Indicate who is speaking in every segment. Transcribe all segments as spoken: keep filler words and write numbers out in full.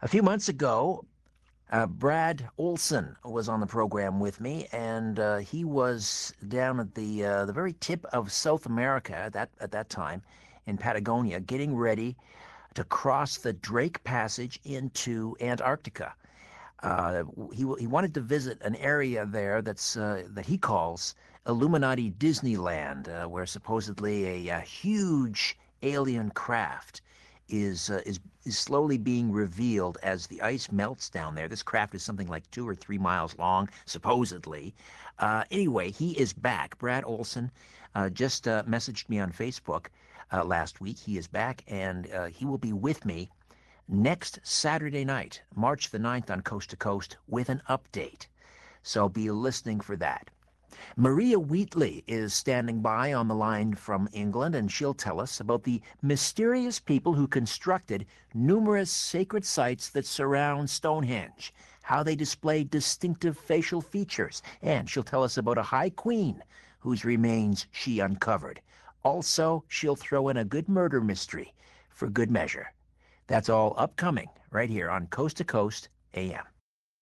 Speaker 1: A few months ago, uh, Brad Olson was on the program with me, and uh, he was down at the uh, the very tip of South America at that at that time in Patagonia, getting ready to cross the Drake Passage into Antarctica. Uh, he he wanted to visit an area there that's uh, that he calls Illuminati Disneyland, uh, where supposedly a, a huge alien craft is uh, is is slowly being revealed as the ice melts down there. This craft is something like two or three miles long, supposedly. Uh, anyway, he is back. Brad Olson uh, just uh, messaged me on Facebook uh, last week. He is back, and uh, he will be with me next Saturday night, March the ninth, on Coast to Coast with an update. So be listening for that. Maria Wheatley is standing by on the line from England, and she'll tell us about the mysterious people who constructed numerous sacred sites that surround Stonehenge, how they display distinctive facial features, and she'll tell us about a high queen whose remains she uncovered. Also, she'll throw in a good murder mystery for good measure. That's all upcoming right here on Coast to Coast A M.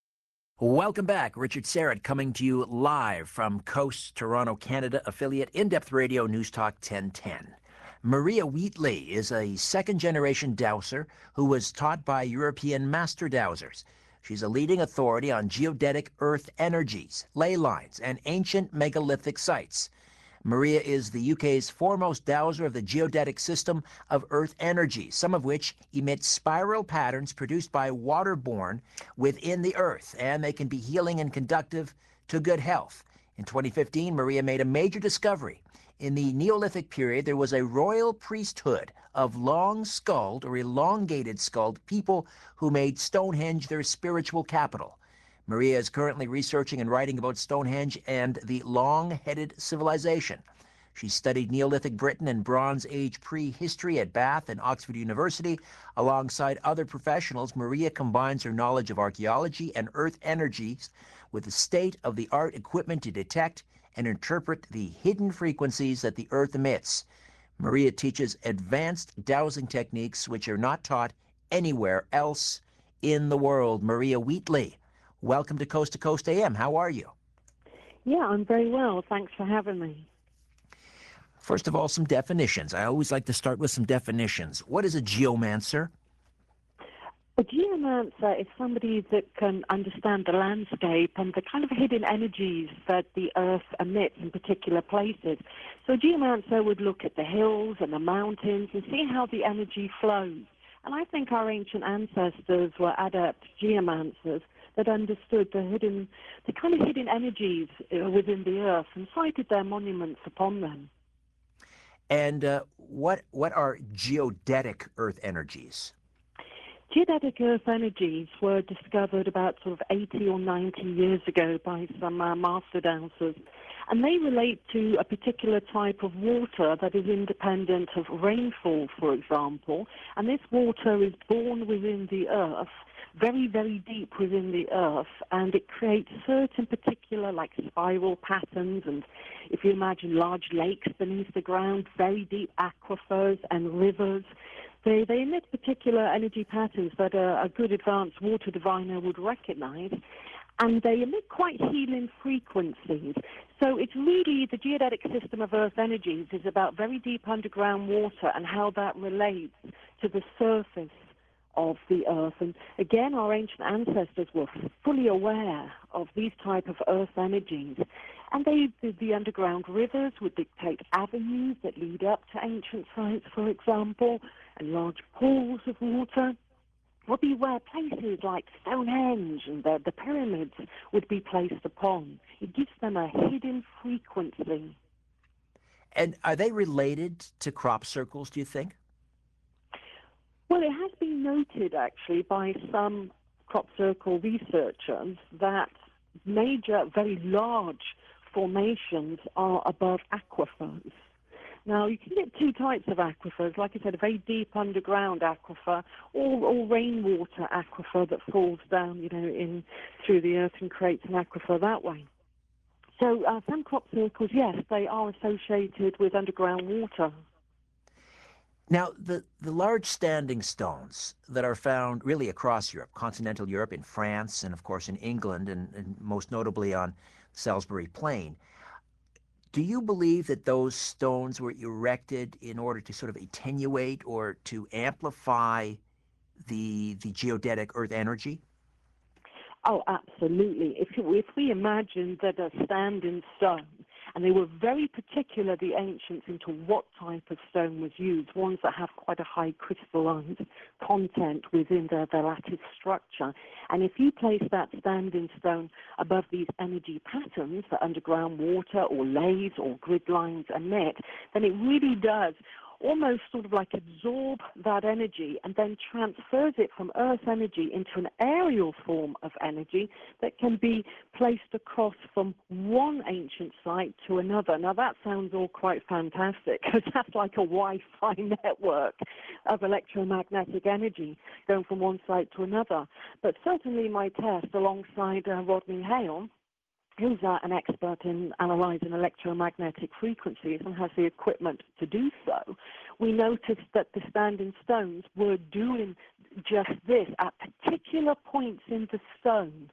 Speaker 1: Welcome back. Richard Syrett coming to you live from Coast, Toronto, Canada affiliate In-Depth Radio News Talk ten ten. Maria Wheatley is a second-generation dowser who was taught by European master dowsers. She's a leading authority on geodetic earth energies, ley lines, and ancient megalithic sites. Maria is the U K's foremost dowser of the geodetic system of Earth energy, some of which emit spiral patterns produced by waterborne within the Earth, and they can be healing and conductive to good health. In twenty fifteen, Maria made a major discovery. In the Neolithic period, there was a royal priesthood of long-skulled or elongated-skulled people who made Stonehenge their spiritual capital. Maria is currently researching and writing about Stonehenge and the long-headed civilization. She studied Neolithic Britain and Bronze Age prehistory at Bath and Oxford University. Alongside other professionals, Maria combines her knowledge of archaeology and earth energies with the state-of-the-art equipment to detect and interpret the hidden frequencies that the Earth emits. Maria teaches advanced dowsing techniques which are not taught anywhere else in the world. Maria Wheatley, welcome to Coast to Coast A M. How are you?
Speaker 2: Yeah, I'm very well. Thanks for having me.
Speaker 1: First of all, some definitions. I always like to start with some definitions. What is a geomancer?
Speaker 2: A geomancer is somebody that can understand the landscape and the kind of hidden energies that the Earth emits in particular places. So a geomancer would look at the hills and the mountains and see how the energy flows. And I think our ancient ancestors were adept geomancers that understood the hidden, the kind of hidden energies uh, within the Earth and sited their monuments upon them.
Speaker 1: And uh, what what are geodetic Earth energies?
Speaker 2: Geodetic Earth energies were discovered about sort of eighty or ninety years ago by some uh, master dowsers, and they relate to a particular type of water that is independent of rainfall, for example, and this water is born within the Earth, very, very deep within the Earth, and it creates certain particular, like spiral patterns, and if you imagine large lakes beneath the ground, very deep aquifers and rivers, They, they emit particular energy patterns that a, a good advanced water diviner would recognize, and they emit quite healing frequencies. So it's really, the geodetic system of Earth energies is about very deep underground water and how that relates to the surface of the Earth. And again, our ancient ancestors were fully aware of these type of Earth energies. And they, the, the underground rivers would dictate avenues that lead up to ancient sites, for example, and large pools of water would be where places like Stonehenge and the, the pyramids would be placed upon. It gives them a hidden frequency.
Speaker 1: And are they related to crop circles, do you think?
Speaker 2: Well, it has been noted, actually, by some crop circle researchers that major, very large formations are above aquifers. Now, you can get two types of aquifers. Like I said, a very deep underground aquifer, or, or rainwater aquifer that falls down, you know, in through the earth and creates an aquifer that way. So uh, some crop circles, yes, they are associated with underground water.
Speaker 1: Now, the, the large standing stones that are found really across Europe, continental Europe, in France, and of course in England, and, and most notably on Salisbury Plain, do you believe that those stones were erected in order to sort of attenuate or to amplify the the geodetic Earth energy?
Speaker 2: Oh, absolutely. If, if we imagine that a standing stone, and they were very particular, the ancients, into what type of stone was used, ones that have quite a high crystalline content within their, their lattice structure. And if you place that standing stone above these energy patterns that underground water or layers or grid lines emit, then it really does almost sort of like absorb that energy and then transfers it from Earth energy into an aerial form of energy that can be placed across from one ancient site to another. Now that sounds all quite fantastic because that's like a Wi-Fi network of electromagnetic energy going from one site to another. But certainly my test alongside uh, Rodney Hale, who's uh, an expert in analyzing electromagnetic frequencies and has the equipment to do so, we noticed that the standing stones were doing just this at particular points in the stone.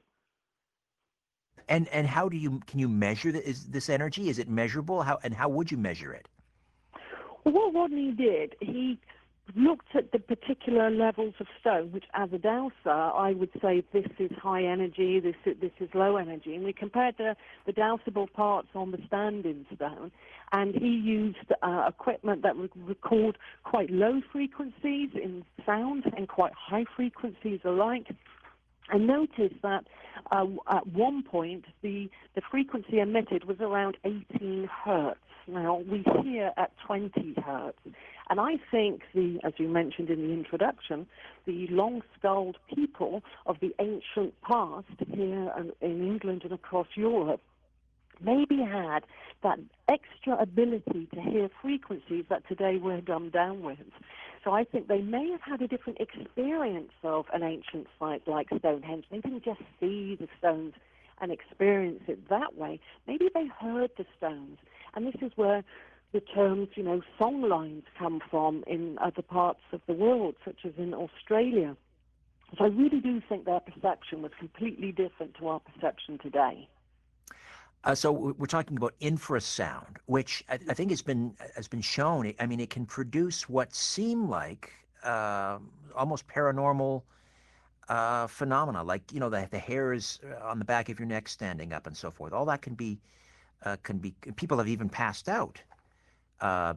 Speaker 1: And and how do you can you measure the, is this energy? Is it measurable? How and how would you measure it?
Speaker 2: Well, what Rodney did, he looked at the particular levels of stone, which as a dowser, I would say this is high energy, this is, this is low energy. And we compared the, the dowsable parts on the standing stone, and he used uh, equipment that would record quite low frequencies in sound and quite high frequencies alike. I noticed that uh, at one point the, the frequency emitted was around eighteen hertz. Now, we hear at twenty hertz. And I think, the, as you mentioned in the introduction, the long-skulled people of the ancient past here in England and across Europe maybe had that extra ability to hear frequencies that today we're dumbed down with. So I think they may have had a different experience of an ancient site like Stonehenge. They didn't just see the stones and experience it that way. Maybe they heard the stones. And this is where the terms, you know, song lines come from in other parts of the world, such as in Australia. So I really do think their perception was completely different to our perception today.
Speaker 1: Uh, so we're talking about infrasound, which I, I think has been has been shown. I mean, it can produce what seem like uh, almost paranormal uh, phenomena, like you know the the hairs on the back of your neck standing up and so forth. All that can be uh, can be. People have even passed out uh,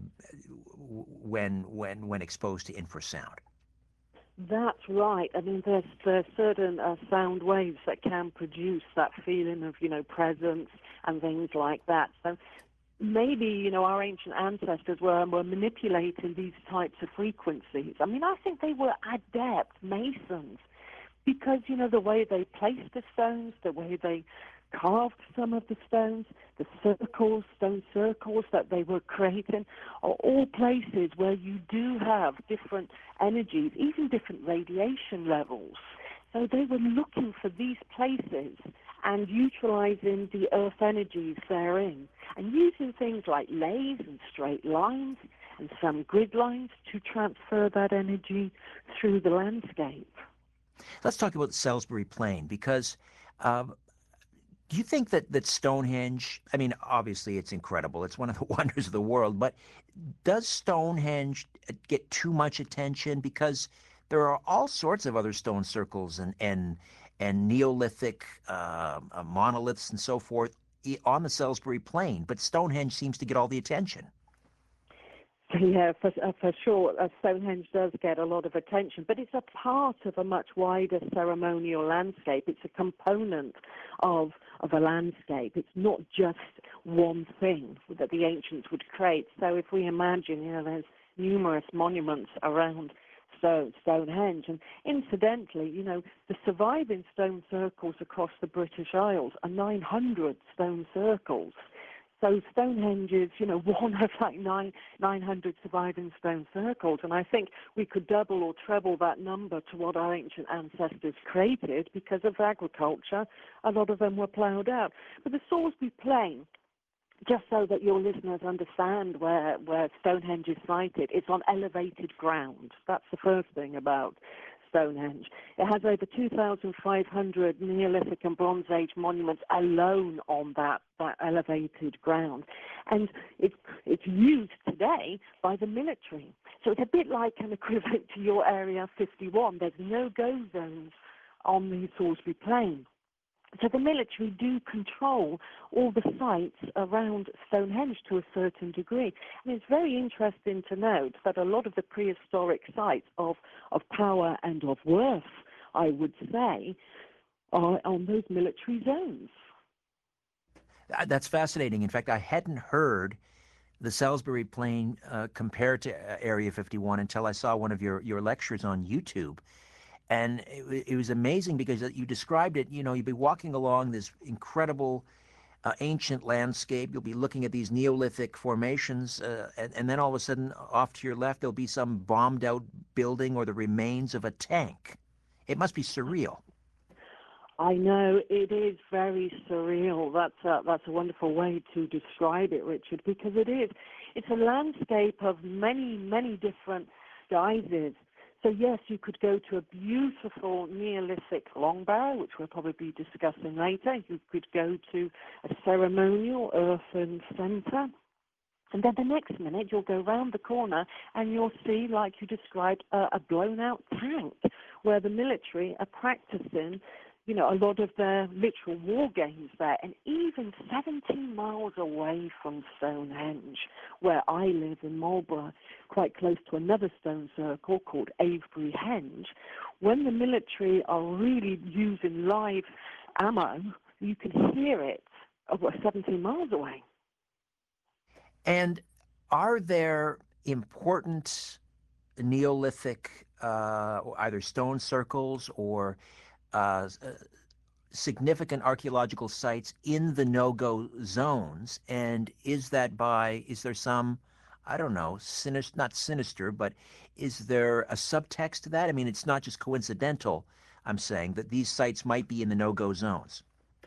Speaker 1: when when when exposed to infrasound.
Speaker 2: That's right. I mean, there's, there's certain uh, sound waves that can produce that feeling of, you know, presence and things like that. So maybe, you know, our ancient ancestors were, were manipulating these types of frequencies. I mean, I think they were adept masons because, you know, the way they placed the stones, the way they carved some of the stones, the circles, stone circles that they were creating, are all places where you do have different energies, even different radiation levels. So they were looking for these places and utilizing the earth energies therein and using things like layers and straight lines and some grid lines to transfer that energy through the landscape.
Speaker 1: Let's talk about Salisbury Plain because um, do you think that, that Stonehenge, I mean, obviously it's incredible. It's one of the wonders of the world, but does Stonehenge get too much attention? Because there are all sorts of other stone circles and, and, and Neolithic uh, uh, monoliths and so forth on the Salisbury Plain, but Stonehenge seems to get all the attention.
Speaker 2: Yeah, for, uh, for sure, uh, Stonehenge does get a lot of attention, but it's a part of a much wider ceremonial landscape. It's a component of of a landscape. It's not just one thing that the ancients would create. So if we imagine, you know, there's numerous monuments around Stone, Stonehenge, and incidentally, you know, the surviving stone circles across the British Isles are nine hundred stone circles. So Stonehenge is, you know, one of like nine, 900 surviving stone circles. And I think we could double or treble that number to what our ancient ancestors created because of agriculture. A lot of them were ploughed out. But the Salisbury Plain just so that your listeners understand where, where Stonehenge is sited, it's on elevated ground. That's the first thing about Stonehenge. It has over two thousand five hundred Neolithic and Bronze Age monuments alone on that, that elevated ground. And it's, it's used today by the military. So it's a bit like an equivalent to your Area fifty-one. There's no-go zones on the Salisbury Plain. So the military do control all the sites around Stonehenge to a certain degree. And it's very interesting to note that a lot of the prehistoric sites of, of power and of worth, I would say, are on those military zones.
Speaker 1: Uh, That's fascinating. In fact, I hadn't heard the Salisbury Plain uh, compared to uh, Area fifty-one until I saw one of your, your lectures on YouTube. And it, it was amazing because you described it, you know, you'd be walking along this incredible uh, ancient landscape. You'll be looking at these Neolithic formations, uh, and, and then all of a sudden, off to your left, there'll be some bombed out building or the remains of a tank. It must be surreal.
Speaker 2: I know, it is very surreal. That's a, that's a wonderful way to describe it, Richard, because it is. It's a landscape of many, many different guises. So yes, you could go to a beautiful Neolithic long barrow, which we'll probably be discussing later. You could go to a ceremonial earthen centre. And then the next minute, you'll go round the corner and you'll see, like you described, a, a blown-out tank where the military are practicing, you know, a lot of their literal war games there. And even seventeen miles away from Stonehenge, where I live in Marlborough, quite close to another stone circle called Avebury Henge, when the military are really using live ammo, you can hear it over seventeen miles away.
Speaker 1: And are there important Neolithic, uh, either stone circles or uh, significant archaeological sites in the no-go zones? And is that by, is there some, I don't know, sinister, not sinister, but is there a subtext to that? I mean, it's not just coincidental, I'm saying, that these sites might be in the no-go zones.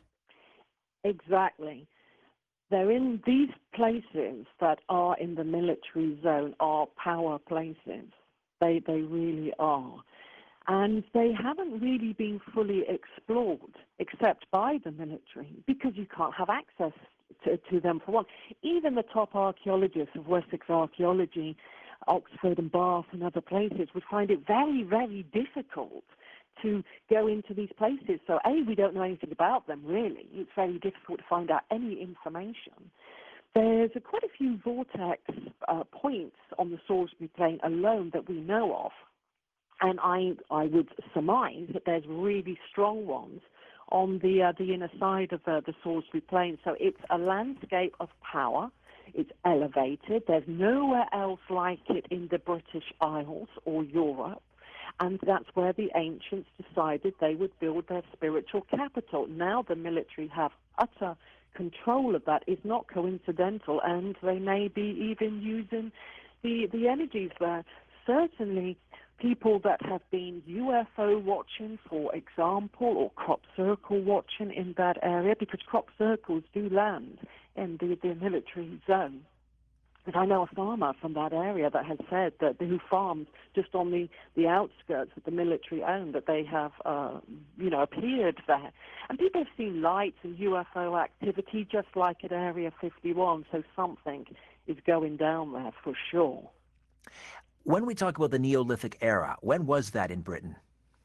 Speaker 2: Exactly. They're in these places that are in the military zone are power places. They, they really are. And they haven't really been fully explored except by the military because you can't have access to, to them for one. Even the top archaeologists of Wessex archaeology, Oxford and Bath and other places would find it very, very difficult to go into these places. So A, we don't know anything about them really. It's very difficult to find out any information. There's a, quite a few vortex uh, points on the Salisbury Plain alone that we know of. And I, I would surmise that there's really strong ones on the uh, the inner side of uh, the Salisbury Plain. So it's a landscape of power. It's elevated. There's nowhere else like it in the British Isles or Europe. And that's where the ancients decided they would build their spiritual capital. Now the military have utter control of that. It's not coincidental, and they may be even using the, the energies there. Certainly, people that have been U F O watching, for example, or crop circle watching in that area, because crop circles do land in the, the military zone. And I know a farmer from that area that has said that who farms just on the, the outskirts that the military own, that they have, uh, you know, appeared there. And people have seen lights and U F O activity just like at Area fifty-one, so something is going down there for sure.
Speaker 1: When we talk about the Neolithic era, when was that in Britain?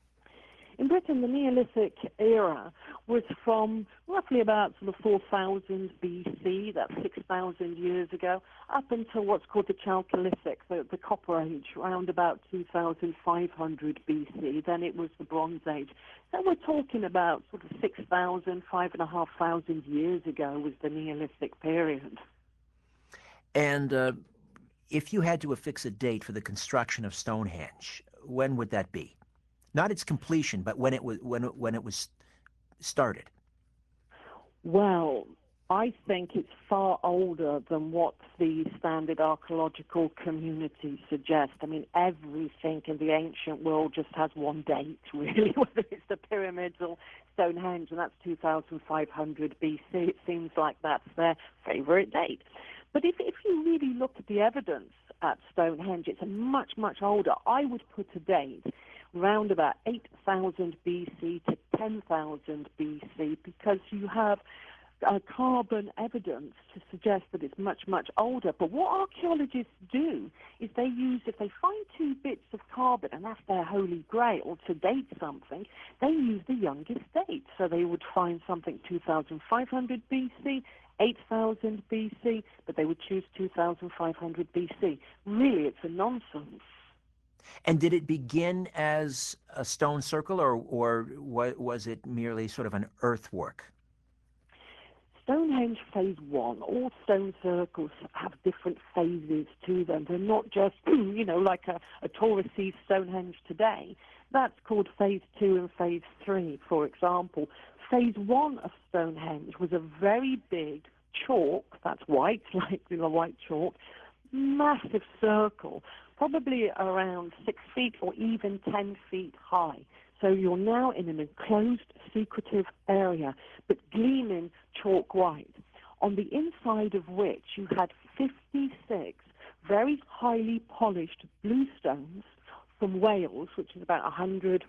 Speaker 2: In Britain, the Neolithic era was from roughly about sort of four thousand B C, that's six thousand years ago, up until what's called the Chalcolithic, the, the Copper Age, around about two thousand five hundred B C. Then it was the Bronze Age. So we're talking about sort of six thousand, five and a half thousand years ago was the Neolithic period.
Speaker 1: And uh, if you had to affix a date for the construction of Stonehenge, when would that be? Not its completion, but when it was when it, when it was started.
Speaker 2: Well, I think it's far older than what the standard archaeological community suggests. I mean, everything in the ancient world just has one date, really, whether it's the pyramids or Stonehenge, and that's two thousand five hundred B C. It seems like that's their favorite date. But if, if you really look at the evidence at Stonehenge, it's a much, much older. I would put a date round about eight thousand B C to ten thousand B C, because you have uh, carbon evidence to suggest that it's much, much older. But what archaeologists do is they use, if they find two bits of carbon, and that's their holy grail to date something, they use the youngest date. So they would find something two thousand five hundred B C, eight thousand B C, but they would choose two thousand five hundred B C. Really, it's a nonsense.
Speaker 1: And did it begin as a stone circle, or, or wa- was it merely sort of an earthwork?
Speaker 2: Stonehenge phase one, all stone circles have different phases to them. They're not just, you know, like a, a tourist sees Stonehenge today. That's called phase two and phase three, for example. Phase one of Stonehenge was a very big chalk, that's white, like the white chalk, massive circle, probably around six feet or even ten feet high. So you're now in an enclosed, secretive area, but gleaming chalk white, on the inside of which you had fifty-six very highly polished bluestones from Wales, which is about one hundred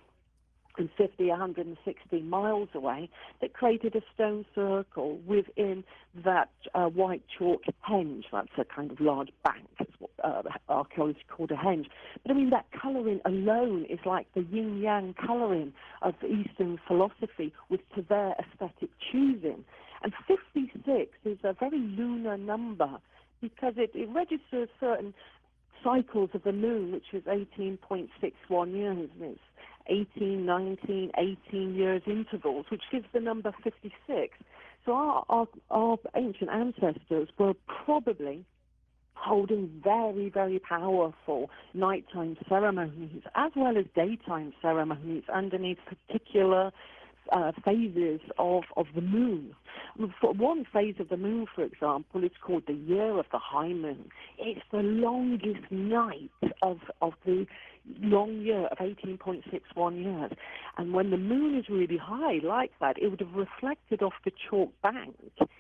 Speaker 2: fifty, one hundred sixty miles away, that created a stone circle within that uh, white chalk henge. That's a kind of large bank. That's what uh, archaeologists call a henge. But I mean, that colouring alone is like the yin-yang colouring of Eastern philosophy, with to their aesthetic choosing. And fifty-six is a very lunar number, because it, it registers certain cycles of the moon, which is eighteen point six one years, and it's eighteen, nineteen, eighteen years intervals, which gives the number fifty-six. So our, our, our ancient ancestors were probably holding very, very powerful nighttime ceremonies as well as daytime ceremonies underneath particular uh, phases of, of the moon. For one phase of the moon, for example, is called the year of the high moon. It's the longest night of, of the long year of eighteen point six one years. And when the moon is really high like that, it would have reflected off the chalk bank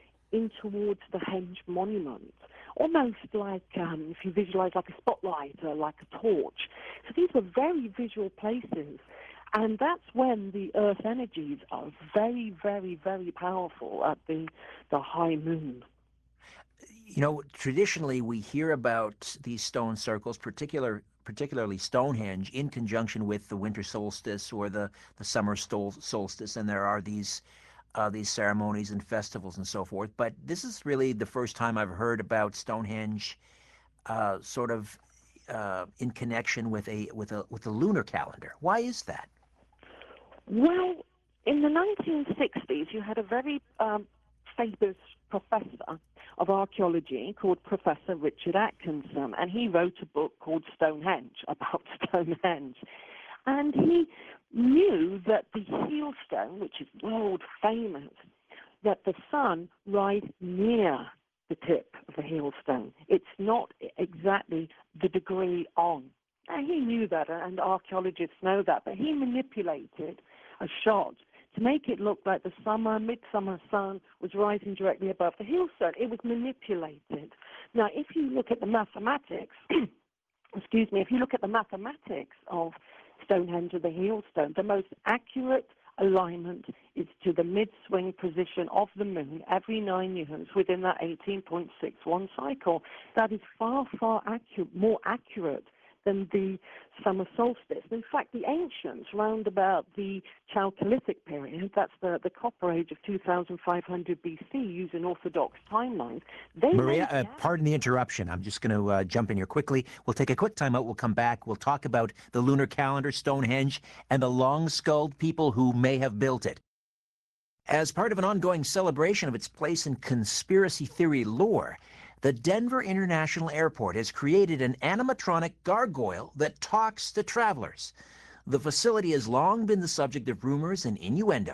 Speaker 2: in towards the Henge Monument, almost like, um, if you visualize, like a spotlight or like a torch. So these were very visual places. And that's when the Earth energies are very, very, very powerful at the, the high moon.
Speaker 1: You know, traditionally we hear about these stone circles, particular, particularly Stonehenge, in conjunction with the winter solstice or the, the summer stol- solstice, and there are these uh, these ceremonies and festivals and so forth. But this is really the first time I've heard about Stonehenge uh, sort of uh, in connection with a with a with a lunar calendar. Why is that?
Speaker 2: Well, in the nineteen sixties, you had a very um, famous professor of archaeology called Professor Richard Atkinson, and he wrote a book called Stonehenge, about Stonehenge. And he knew that the heel stone, which is world famous, that the sun rides near the tip of the heel stone. It's not exactly the degree on. And he knew that, and archaeologists know that, but he manipulated a shot to make it look like the summer, midsummer sun was rising directly above the heel stone. It was manipulated. Now, if you look at the mathematics, excuse me, if you look at the mathematics of Stonehenge or the heel stone, the most accurate alignment is to the mid-swing position of the moon every nine years within that eighteen point six one cycle. That is far, far accurate, more accurate than the summer solstice. In fact, the ancients, round about the Chalcolithic period, that's the, the Copper Age of two thousand five hundred B C, using orthodox timelines, they
Speaker 1: Maria, uh,
Speaker 2: made
Speaker 1: pardon the interruption. I'm just going to uh, jump in here quickly. We'll take a quick time out. We'll come back. We'll talk about the lunar calendar, Stonehenge, and the long-skulled people who may have built it. As part of an ongoing celebration of its place in conspiracy theory lore, the Denver International Airport has created an animatronic gargoyle that talks to travelers. The facility has long been the subject of rumors and innuendo,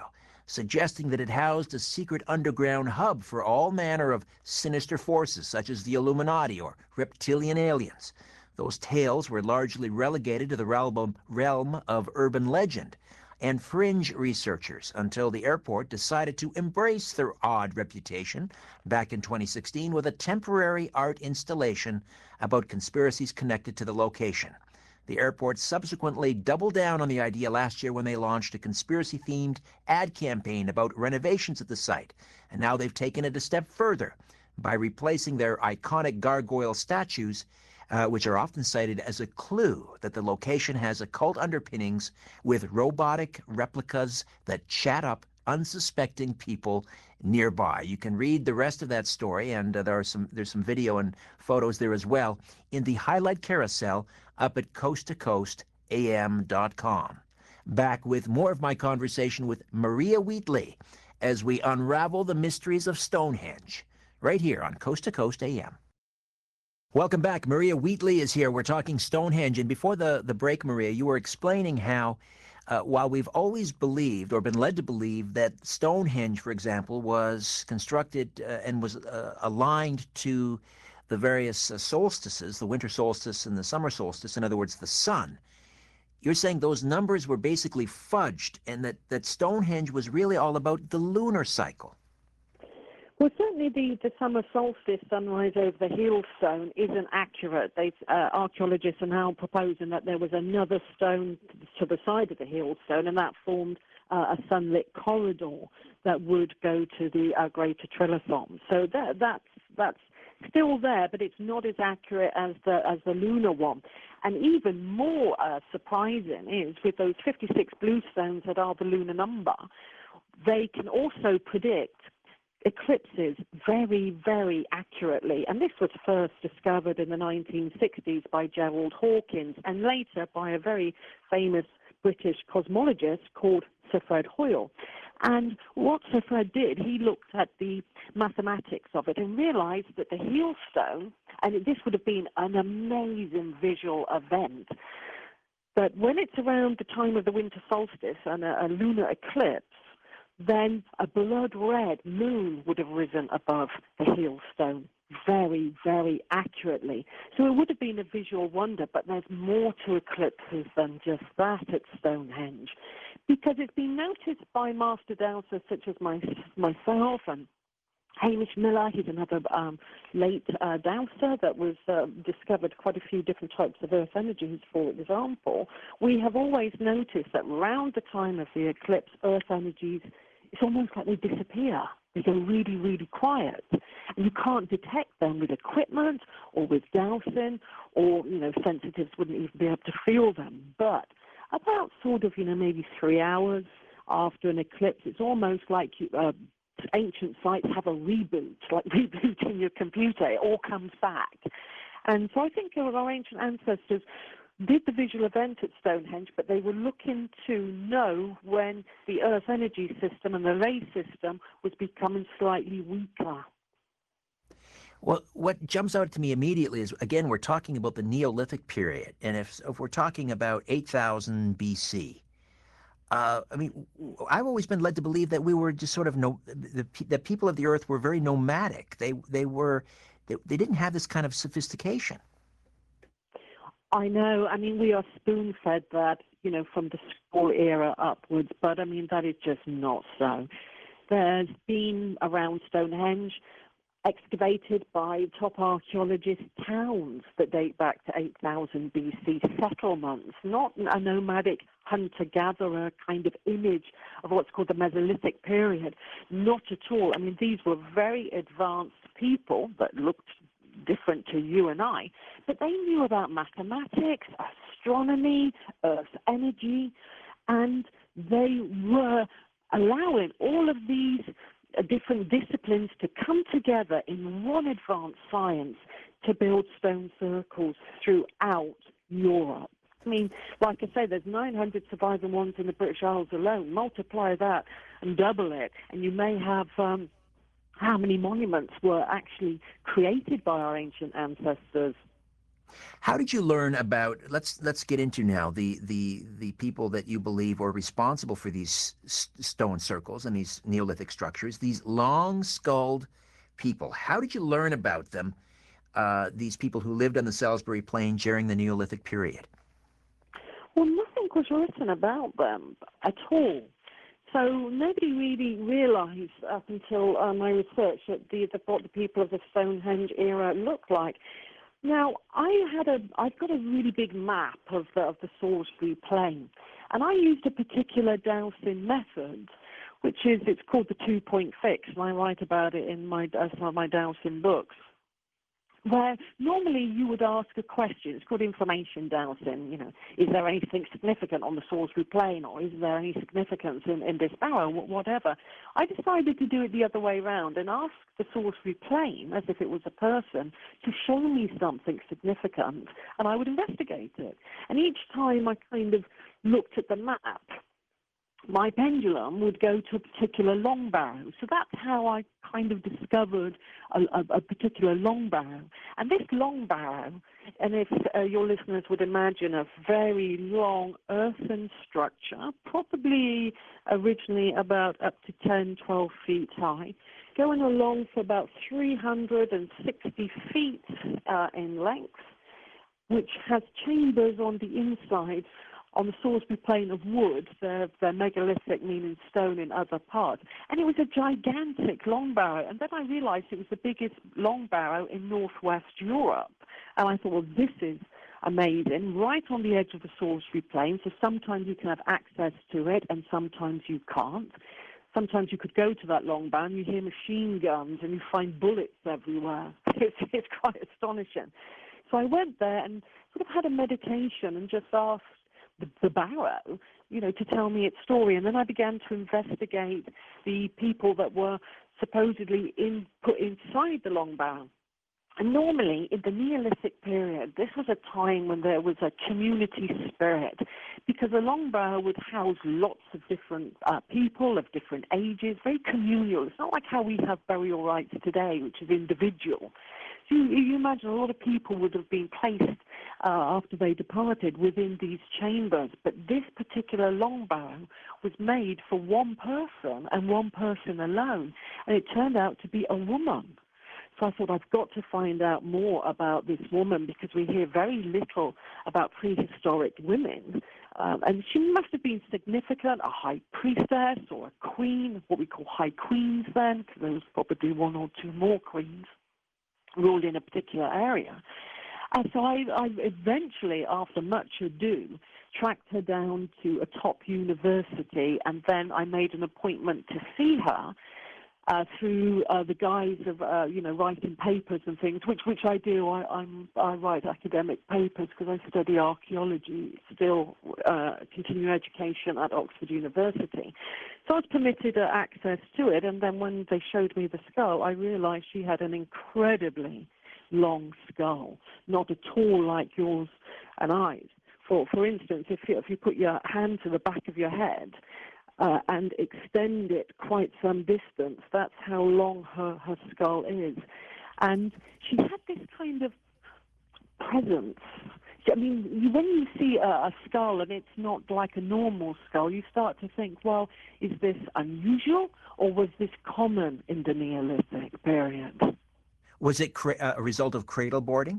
Speaker 1: suggesting that it housed a secret underground hub for all manner of sinister forces, such as the Illuminati or reptilian aliens. Those tales were largely relegated to the realm realm of urban legend and fringe researchers until the airport decided to embrace their odd reputation back in twenty sixteen with a temporary art installation about conspiracies connected to the location. The airport subsequently doubled down on the idea last year when they launched a conspiracy-themed ad campaign about renovations at the site. And now they've taken it a step further by replacing their iconic gargoyle statues, uh, which are often cited as a clue that the location has occult underpinnings, with robotic replicas that chat up unsuspecting people nearby. You can read the rest of that story, and uh, there are some there's some video and photos there as well in the highlight carousel up at coast to coast a m dot com. Back with more of my conversation with Maria Wheatley as we unravel the mysteries of Stonehenge, right here on Coast to Coast A M. Welcome back. Maria Wheatley is here. We're talking Stonehenge. And before the, the break, Maria, you were explaining how, uh, while we've always believed or been led to believe that Stonehenge, for example, was constructed uh, and was uh, aligned to the various uh, solstices, the winter solstice and the summer solstice, in other words, the sun, you're saying those numbers were basically fudged and that, that Stonehenge was really all about the lunar cycle.
Speaker 2: Well, certainly the, the summer solstice sunrise over the heel stone isn't accurate. They, uh, archaeologists are now proposing that there was another stone to the side of the heel stone, and that formed uh, a sunlit corridor that would go to the uh, Greater Trilithon. So that, that's, that's still there, but it's not as accurate as the, as the lunar one. And even more uh, surprising is with those fifty-six blue stones that are the lunar number, they can also predict eclipses very, very accurately. And this was first discovered in the nineteen sixties by Gerald Hawkins and later by a very famous British cosmologist called Sir Fred Hoyle. And what Sir Fred did, he looked at the mathematics of it and realized that the heel stone, and this would have been an amazing visual event, that when it's around the time of the winter solstice and a, a lunar eclipse, then a blood red moon would have risen above the heel stone very, very accurately. So it would have been a visual wonder, but there's more to eclipses than just that at Stonehenge, because it's been noticed by master dowsers such as my, myself and Hamish Miller. He's another um, late uh, dowser that was uh, discovered quite a few different types of earth energies, for example. We have always noticed that around the time of the eclipse, earth energies, it's almost like they disappear. They go really, really quiet. And you can't detect them with equipment or with dowsing, or, you know, sensitives wouldn't even be able to feel them. But about sort of, you know, maybe three hours after an eclipse, it's almost like uh, ancient sites have a reboot, like rebooting your computer. It all comes back. And so I think our ancient ancestors did the visual event at Stonehenge, but they were looking to know when the Earth energy system and the ray system was becoming slightly weaker.
Speaker 1: Well, what jumps out to me immediately is, again, we're talking about the Neolithic period. And if, if we're talking about eight thousand B C, uh, I mean, I've always been led to believe that we were just sort of, no, the, the people of the Earth were very nomadic. They, they, were, they, they didn't have this kind of sophistication.
Speaker 2: I know. I mean, we are spoon-fed that, you know, from the school era upwards, but I mean, that is just not so. There's been around Stonehenge, excavated by top archaeologists, towns that date back to eight thousand B C, settlements, not a nomadic hunter-gatherer kind of image of what's called the Mesolithic period. Not at all. I mean, these were very advanced people that looked different to you and I, but they knew about mathematics, astronomy, Earth energy, and they were allowing all of these uh, different disciplines to come together in one advanced science to build stone circles throughout Europe. I mean, like I say, there's nine hundred surviving ones in the British Isles alone. Multiply that and double it, and you may have um, how many monuments were actually created by our ancient ancestors.
Speaker 1: How did you learn about? Let's let's get into now the the the people that you believe were responsible for these s- stone circles and these Neolithic structures. These long-skulled people. How did you learn about them? Uh, these people who lived on the Salisbury Plain during the Neolithic period.
Speaker 2: Well, nothing was written about them at all. So nobody really realised up until uh, my research that the, the, what the people of the Stonehenge era looked like. Now, I had a, I've got a really big map of the, of the Salisbury Plain, and I used a particular dowsing method, which is, it's called the two-point fix, and I write about it in my, uh, some of my dowsing books, where normally you would ask a question. It's called information dowsing. You know, is there anything significant on the Salisbury Plain, or is there any significance in, in this barrow, whatever. I decided to do it the other way around and ask the Salisbury Plain, as if it was a person, to show me something significant, and I would investigate it. And each time I kind of looked at the map, my pendulum would go to a particular long barrow. So that's how I kind of discovered a, a, a particular long barrow. And this long barrow, and if uh, your listeners would imagine a very long earthen structure, probably originally about up to ten, twelve feet high, going along for about three hundred sixty feet uh, in length, which has chambers on the inside. On the Salisbury Plain of wood, they're, they're megalithic, meaning stone in other parts. And it was a gigantic long barrow. And then I realized it was the biggest long barrow in northwest Europe. And I thought, well, this is amazing, right on the edge of the Salisbury Plain. So sometimes you can have access to it, and sometimes you can't. Sometimes you could go to that long barrow and you hear machine guns and you find bullets everywhere. It's, it's quite astonishing. So I went there and sort of had a meditation and just asked The, the barrow, you know, to tell me its story. And then I began to investigate the people that were supposedly in, put inside the long barrow. And normally, in the Neolithic period, this was a time when there was a community spirit, because a long barrow would house lots of different uh, people of different ages, very communal. It's not like how we have burial rites today, which is individual. So you, you imagine a lot of people would have been placed uh, after they departed within these chambers, but this particular long barrow was made for one person and one person alone, and it turned out to be a woman. So I thought, I've got to find out more about this woman, because we hear very little about prehistoric women. Um, and she must have been significant, a high priestess or a queen, what we call high queens then, because there was probably one or two more queens ruled in a particular area. And so I, I eventually, after much ado, tracked her down to a top university, and then I made an appointment to see her uh, through uh, the guise of, uh, you know, writing papers and things, which which I do. I, I'm, I write academic papers because I study archaeology, still uh, continuing education at Oxford University. So I was permitted uh, access to it, and then when they showed me the skull, I realized she had an incredibly long skull, not at all like yours and I's. For for instance, if you, if you put your hand to the back of your head uh, and extend it quite some distance, that's how long her, her skull is. And she had this kind of presence. I mean, you, when you see a, a skull and it's not like a normal skull, you start to think, well, is this unusual, or was this common in the Neolithic period?
Speaker 1: Was it cra- a result of cradle boarding?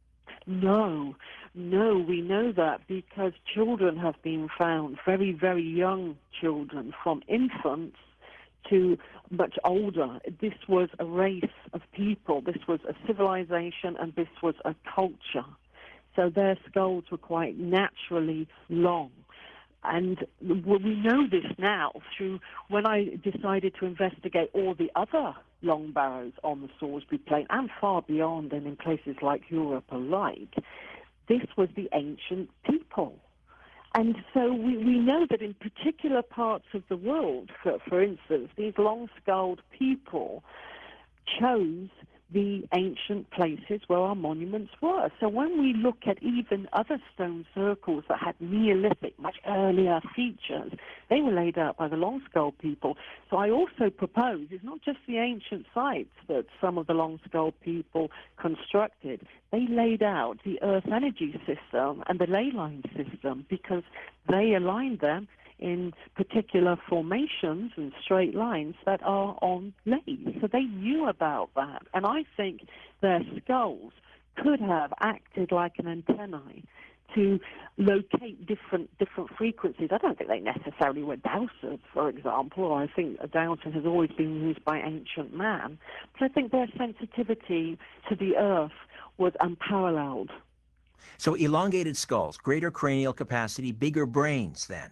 Speaker 2: No, no, we know that because children have been found, very, very young children, from infants to much older. This was a race of people, this was a civilization, and this was a culture. So their skulls were quite naturally long. And we know this now through when I decided to investigate all the other long barrows on the Salisbury Plain and far beyond, and in places like Europe alike. This was the ancient people. And so we, we know that in particular parts of the world, for, for instance, these long-skulled people chose the ancient places where our monuments were. So when we look at even other stone circles that had Neolithic, much earlier features, they were laid out by the Long Skull people. So I also propose it's not just the ancient sites that some of the Long Skull people constructed. They laid out the Earth energy system and the ley line system because they aligned them in particular formations and straight lines that are on lays. So they knew about that. And I think their skulls could have acted like an antennae to locate different different frequencies. I don't think they necessarily were dowsers, for example. I think a dowser has always been used by ancient man. But I think their sensitivity to the earth was unparalleled.
Speaker 1: So elongated skulls, greater cranial capacity, bigger brains then.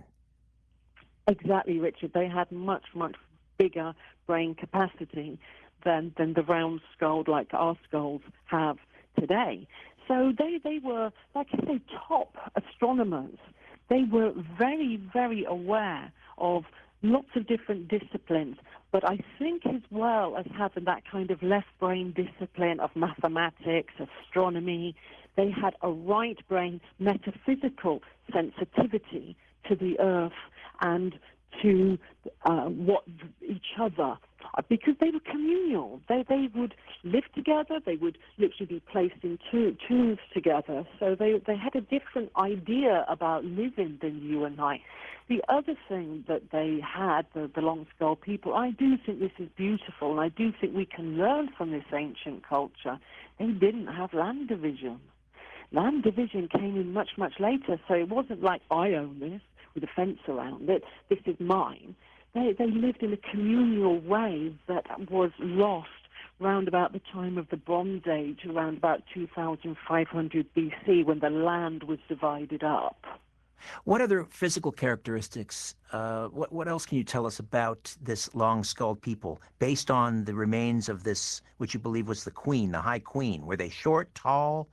Speaker 2: Exactly, Richard. They had much, much bigger brain capacity than, than the round-skulled like our skulls have today. So they, they were, like I say, top astronomers. They were very, very aware of lots of different disciplines, but I think as well as having that kind of left brain discipline of mathematics, astronomy, they had a right brain metaphysical sensitivity to the earth and to uh, what each other, because they were communal. They they would live together. They would literally be placed in two tombs together. So they they had a different idea about living than you and I. The other thing that they had, the, the Long Skull people, I do think this is beautiful, and I do think we can learn from this ancient culture. They didn't have land division. Land division came in much, much later, so it wasn't like I own this with a fence around it, this is mine. They, they lived in a communal way that was lost round about the time of the Bronze Age, around about two thousand five hundred B C, when the land was divided up.
Speaker 1: What other physical characteristics, uh, what, what else can you tell us about this long-skulled people based on the remains of this, which you believe was the queen, the High Queen? Were they short, tall?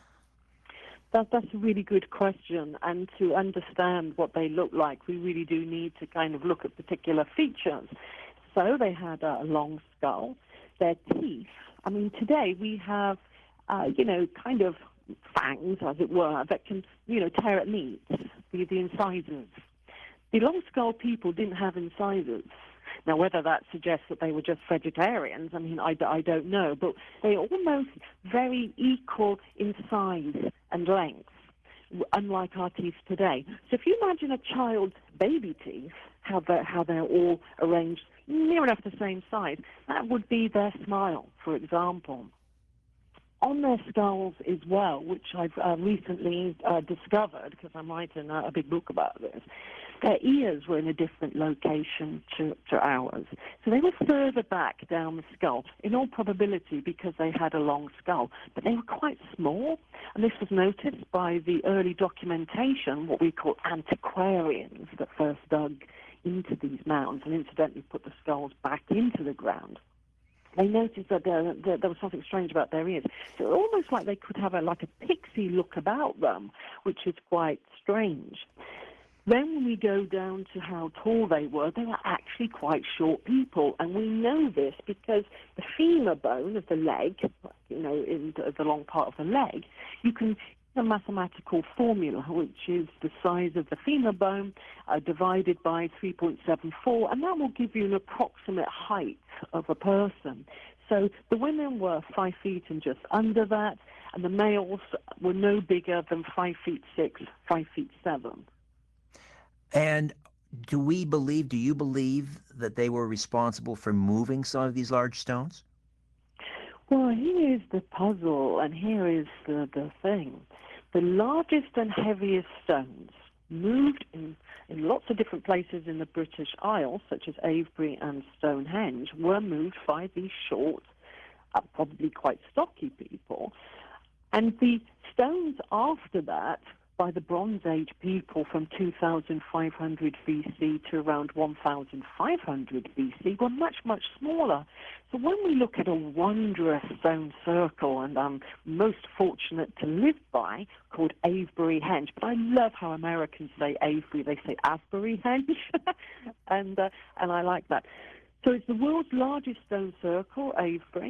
Speaker 2: That, that's a really good question, and to understand what they look like, we really do need to kind of look at particular features. So they had a long skull, their teeth. I mean, today we have, uh, you know, kind of fangs, as it were, that can, you know, tear at meat, the, the incisors. The long skull people didn't have incisors. Now, whether that suggests that they were just vegetarians, I mean, I, I don't know, but they're almost very equal in size and length, unlike our teeth today. So if you imagine a child's baby teeth, how they're, how they're all arranged near enough the same size, that would be their smile, for example. On their skulls as well, which I've uh, recently uh, discovered, because I'm writing a, a big book about this, their ears were in a different location to, to ours. So they were further back down the skull, in all probability because they had a long skull. But they were quite small, and this was noticed by the early documentation, what we call antiquarians, that first dug into these mounds and incidentally put the skulls back into the ground. They noticed that there, there, there was something strange about their ears. So almost like they could have a, like a pixie look about them, which is quite strange. Then when we go down to how tall they were, they were actually quite short people. And we know this because the femur bone of the leg, you know, in the, the long part of the leg, you can a mathematical formula, which is the size of the femur bone uh, divided by three point seven four, and that will give you an approximate height of a person. So the women were five feet and just under that, and the males were no bigger than five feet six, five feet seven.
Speaker 1: And do we believe, do you believe that they were responsible for moving some of these large stones?
Speaker 2: Well, here is the puzzle, and here is the, the thing. The largest and heaviest stones moved in, in lots of different places in the British Isles, such as Avebury and Stonehenge, were moved by these short, uh, probably quite stocky people. And the stones after that, by the Bronze Age people from two thousand five hundred B C to around one thousand five hundred B C, were much, much smaller. So when we look at a wondrous stone circle, and I'm most fortunate to live by, called Avebury Henge, but I love how Americans say Avebury, they say Asbury Henge, and, uh, and I like that. So it's the world's largest stone circle, Avebury,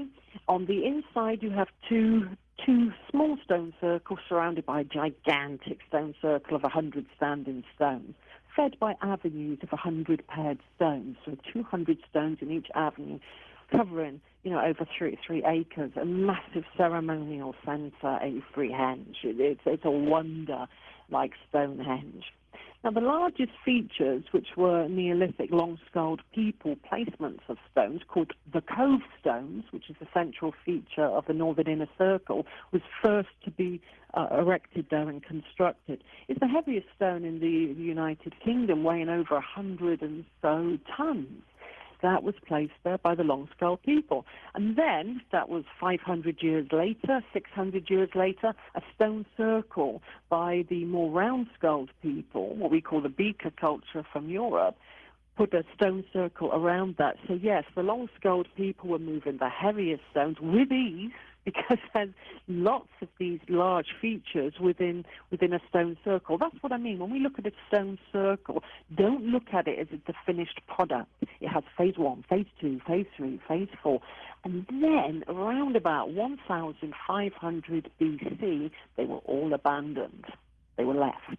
Speaker 2: On the inside, you have two two small stone circles surrounded by a gigantic stone circle of one hundred standing stones, fed by avenues of one hundred paired stones, so two hundred stones in each avenue, covering, you know, over three, three acres, a massive ceremonial centre, Avebury-Henge. It, it's, it's a wonder like Stonehenge. Now, the largest features, which were Neolithic long-skulled people placements of stones called the Cove Stones, which is the central feature of the Northern Inner Circle, was first to be uh, erected there and constructed. It's the heaviest stone in the United Kingdom, weighing over one hundred and so tons. That was placed there by the long-skulled people. And then, that was five hundred years later, six hundred years later, a stone circle by the more round-skulled people, what we call the beaker culture from Europe, put a stone circle around that. So yes, the long-skulled people were moving the heaviest stones with ease, because there's lots of these large features within within a stone circle. That's what I mean. When we look at a stone circle, don't look at it as the finished product. It has phase one, phase two, phase three, phase four. And then around about one thousand five hundred B C, they were all abandoned. They were left.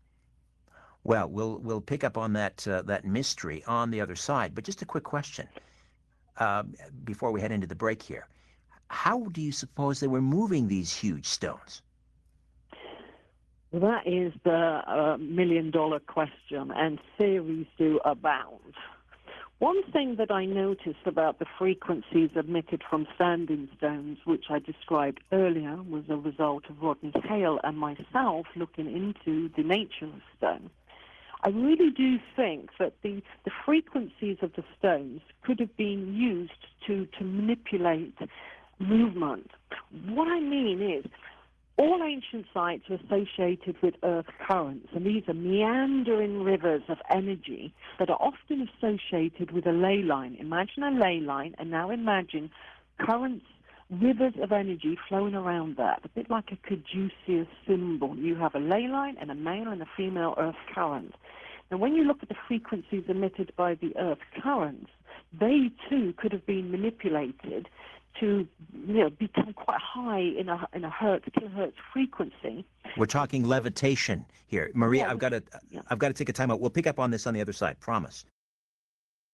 Speaker 1: Well, we'll we'll pick up on that uh, that mystery on the other side. But just a quick question uh, before we head into the break here. How do you suppose they were moving these huge stones?
Speaker 2: Well, that is the uh, million-dollar question, and theories do abound. One thing that I noticed about the frequencies emitted from standing stones, which I described earlier, was a result of Rodney Hale and myself looking into the nature of stone. I really do think that the, the frequencies of the stones could have been used to, to manipulate movement. What I mean is, all ancient sites are associated with earth currents, and these are meandering rivers of energy that are often associated with a ley line. Imagine a ley line, and now imagine currents, rivers of energy flowing around that, a bit like a caduceus symbol. You have a ley line and a male and a female earth current. Now, when you look at the frequencies emitted by the earth currents, they too could have been manipulated to, you know, become quite high in a in a hertz kilohertz frequency.
Speaker 1: We're talking levitation here, Maria.
Speaker 2: Yeah,
Speaker 1: I've got to
Speaker 2: yeah.
Speaker 1: I've got to take a time out. We'll pick up on this on the other side. Promise.